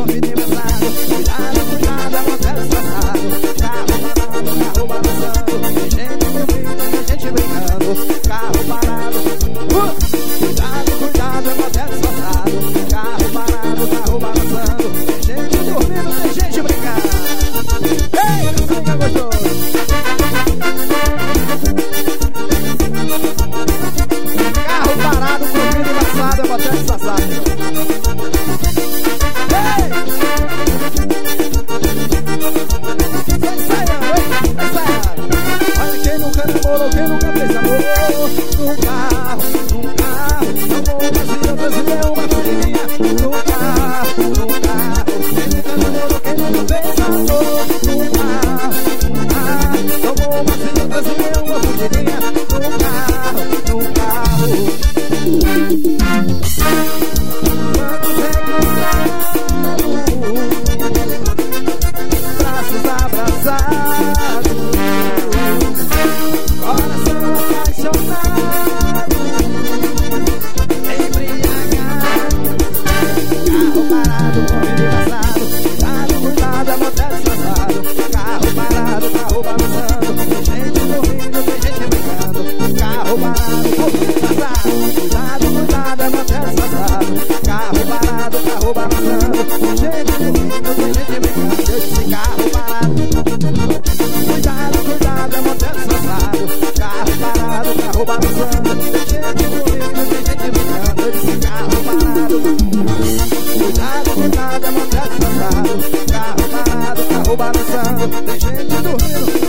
convida embaçado. Cuidado, cuidado, acontece passado. Carro parado, carro balançando. Tem gente dormindo, tem gente brincando. Carro parado. Cuidado, cuidado, acontece passado. Carro parado, carro balançando. Tem gente dormindo, tem gente brincando. Ei, sangue gostoso. Carro parado, convida embaçado, acontece passado. Olha quem nunca namorou, quem nunca fez amor. Num carro, amor vazio, brasileiro, uma filhinha. Num carro, quem nunca namorou, quem nunca fez amor. Num carro, amor vazio, brasileiro, uma filhinha. Num carro. Vamos recordar braços abraçados, coração apaixonado, embriagado. Carro parado, convida embaçado. Cuidado, cuidado, acontece passado. Carro parado, carro balançando. Tem gente dormindo, tem gente brincando. Carro parado, convida embaçado. Cuidado, cuidado, acontece passado. Carro parado, carro balançando. Tem gente dormindo, tem gente brincando. Eu disse carro parado. Cuidado, cuidado, acontece passado. Carro parado, carro balançando. Tem gente dormindo, tem gente brincando. Eu disse carro parado. Cuidado, cuidado, acontece passado. Carro parado, carro balançando. Tem gente dormindo.